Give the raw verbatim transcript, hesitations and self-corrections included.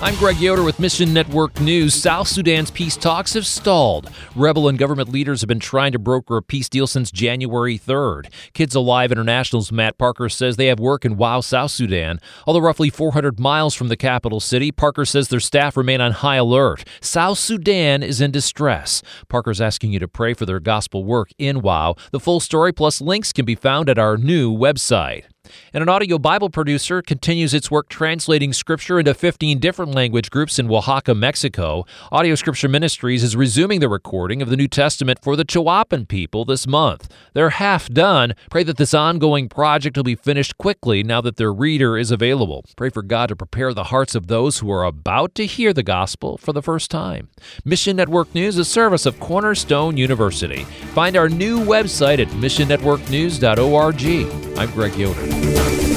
I'm Greg Yoder with Mission Network News. South Sudan's peace talks have stalled. Rebel and government leaders have been trying to broker a peace deal since January third. Kids Alive International's Matt Parker says they have work in Wau, South Sudan. Although roughly four hundred miles from the capital city, Parker says their staff remain on high alert. South Sudan is in distress. Parker's asking you to pray for their gospel work in Wau. The full story plus links can be found at our new website. And an audio Bible producer continues its work translating Scripture into fifteen different language groups in Oaxaca, Mexico. Audio Scripture Ministries is resuming the recording of the New Testament for the Chihuahuan people this month. They're half done. Pray that this ongoing project will be finished quickly now that their reader is available. Pray for God to prepare the hearts of those who are about to hear the gospel for the first time. Mission Network News is a service of Cornerstone University. Find our new website at mission network news dot org. I'm Greg Yoder.